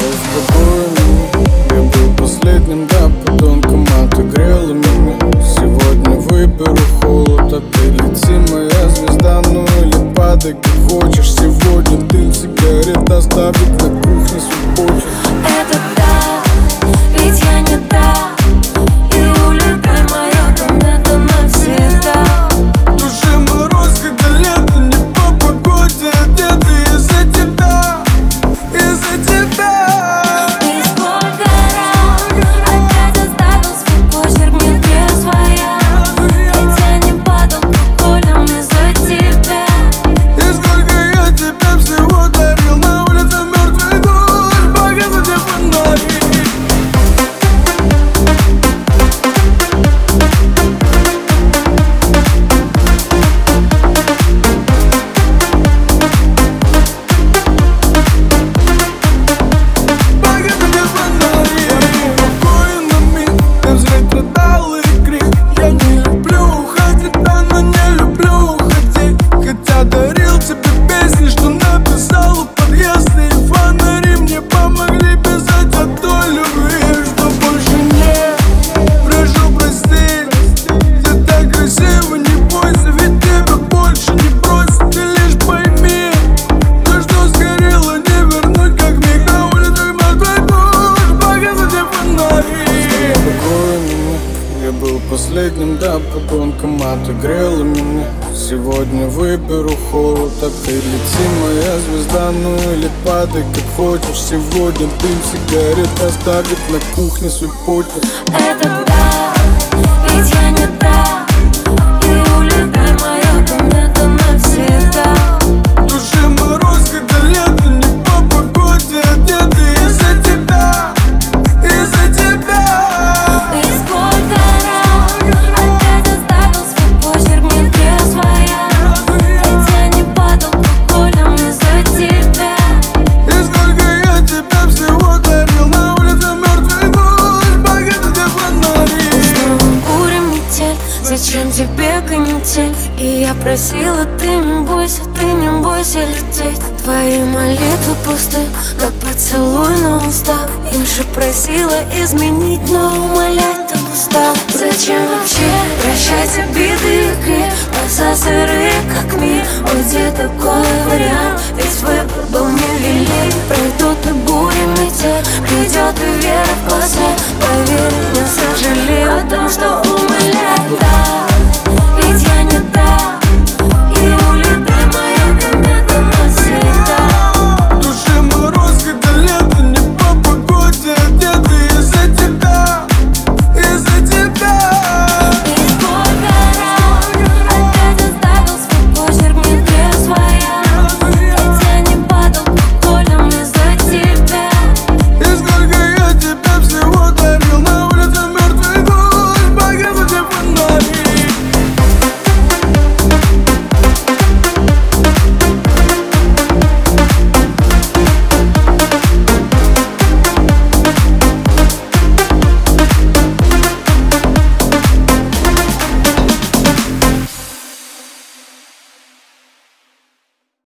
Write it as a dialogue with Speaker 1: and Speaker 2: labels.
Speaker 1: с тобой я был последним, да, подонком, а ты грела меня. Сегодня выберу холод, а ты лети, моя звезда. Ну или падай, как хочешь. Сегодня дым сигарет оставит на кухне свой почерк.
Speaker 2: Это да, ведь я не та, и улетай, моя комната навсегда.
Speaker 1: В душе мороз, когда лето, не по погоде одеты. Из-за тебя, из-за тебя.
Speaker 2: И сколько раз опять оставил свой почерк, не своя. Хотя не под алкоголем из-за тебя.
Speaker 1: И сколько я тебе всего дарил, на улице мертвый город, погасите фонари. Последним, да, подонком, а ты грела меня. Сегодня выберу холод, а ты лети, моя звезда. Ну или падай, как хочешь. Сегодня дым сигарет оставит на кухне свой почерк.
Speaker 2: Это да, ведь я не та, и улетай, моя комната навсегда.
Speaker 1: В душе мороз, когда лето, не по погоде одеты. Из-за тебя, из-за тебя.
Speaker 2: И сколько раз опять оставил свой почерк, не своя. Хотя не под алкоголем из-за тебя.
Speaker 1: И сколько я тебе всего дарил, на улице мертвый город, погасите фонари.
Speaker 2: Снова буря, метель, зачем тебе канитель? И я просила, ты не бойся лететь. Твои молитвы пусты, как поцелуй на устах. Инши просила изменить, но умолять так устал. Зачем вообще прощать обиды и крик? Глаза сырые, как мир. Ой, где такой вариант? Ведь выбор был невелик. Пройдут и бури, метель, придет и вера в глаза. Поверь, не сожалею о том, что